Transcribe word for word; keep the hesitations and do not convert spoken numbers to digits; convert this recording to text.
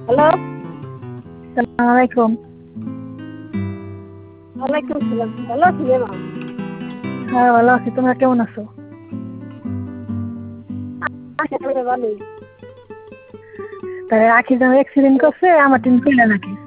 Hello. সালাম আলাইকুম। ওয়ালাইকুম সালাম। ভালো আছি মা? হ্যাঁ ভালো আছি, তোমরা কেমন আছো? ভালোই। তাই আখি যখন অ্যাক্সিডেন্ট করছে আমার টিম কইলা নাকি?